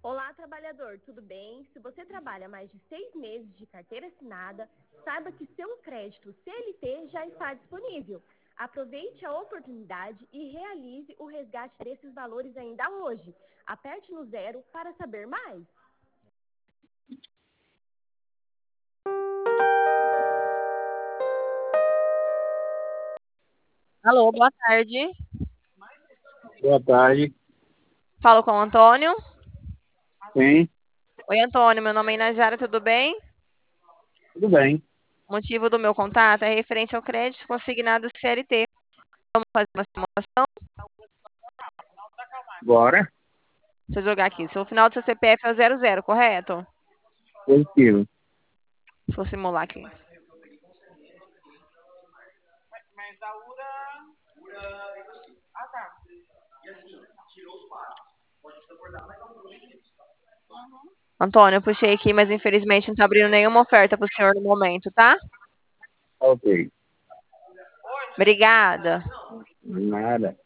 Olá, trabalhador, tudo bem? Se você trabalha mais de 6 meses de carteira assinada, saiba que seu crédito CLT já está disponível. Aproveite a oportunidade e realize o resgate desses valores ainda hoje. Aperte no 0 para saber mais. Alô, boa tarde. Boa tarde. Falo com o Antônio. Sim, Oi, Antônio, meu nome é Inajara, tudo bem? tudo bem. O motivo do meu contato é referente ao crédito consignado CLT. Vamos fazer uma simulação? Bora. Deixa eu jogar aqui. Seu final do seu CPF é o 00, correto? Positivo. Deixa eu simular aqui. Antônio, eu puxei aqui, mas infelizmente não está abrindo nenhuma oferta para o senhor no momento, tá? Ok. Obrigada. Nada.